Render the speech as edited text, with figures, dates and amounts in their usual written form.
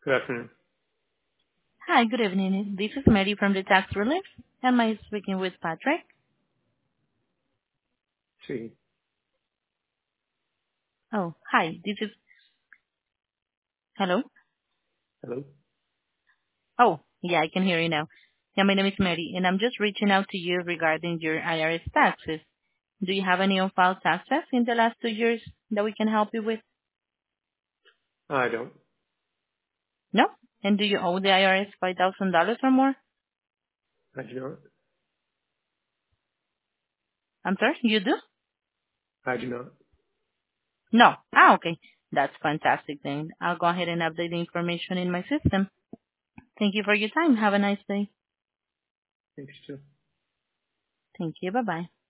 Good afternoon. Hi, good evening. This is Mary from the Tax Relief. Am I speaking with Patrick? Sí. Oh, hi. This is... Hello? Hello. Oh, yeah, I can hear you now. Yeah, my name is Mary, and I'm just reaching out to you regarding your IRS taxes. Do you have any on-file taxes in the last 2 years that we can help you with? I don't. No? And do you owe the IRS $5,000 or more? I do not. I'm sorry, you do? I do not. No. Ah, okay. That's fantastic then. I'll go ahead and update the information in my system. Thank you for your time. Have a nice day. Thanks, too. Thank you. Bye-bye.